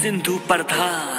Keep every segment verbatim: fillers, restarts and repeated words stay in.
सिंधु प्रधान।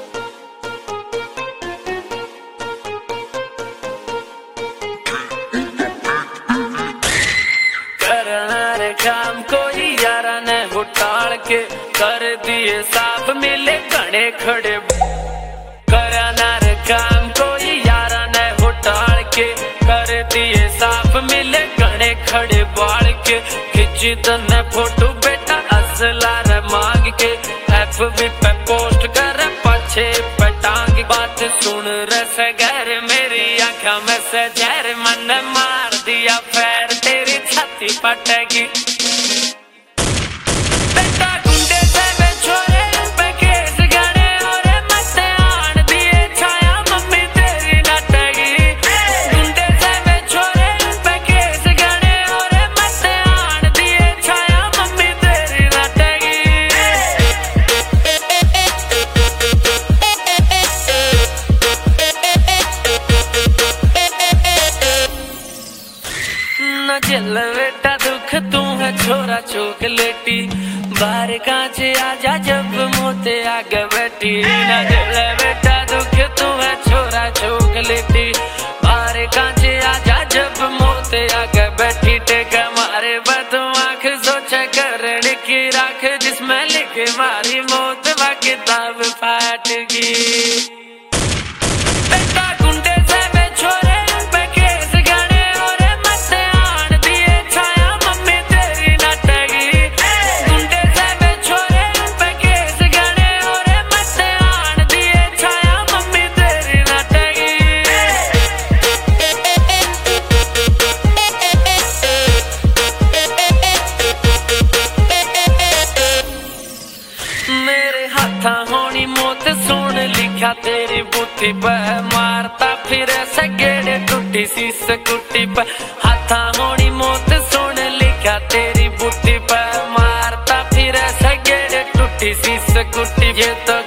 करना काम कोई यारा ने उठाड़ के कर दिए साफ मिले घने खड़े। करना काम कोई यारा ने उठाड़ के कर दिए साफ मिले घने खड़े बाल के। खिंची तने फोटो बेटा असला रे मांग के एफ बी पे पोस्ट कर पछे पटांग। बात सुन रस घर मेरी आंखों में से जहर मन मार दिया पैर तेरी छाती पटेगी। चल बेटा दुख तू है छोरा चॉकलेटी बाहर कांचे आजा जब मोते आगे बैठी। ना चल बेटा दुख तू है छोरा चॉकलेटी बाहर कांचे आजा जब मोते आगे बैठी। टेक मारे बद आंख सोचा करने की राख जिसमें लिखे मारी मौत व किताब फाट गई। होनी मौत सुन लिखा तेरी बुद्धि पर मारता फिर सगेड़े टूटी सी स्कूटी पर। हाथा होनी मौत सुन लिखा तेरी बुद्धि पर मारता फिर सगेड़े टूटी सी स्कूटी। ये तो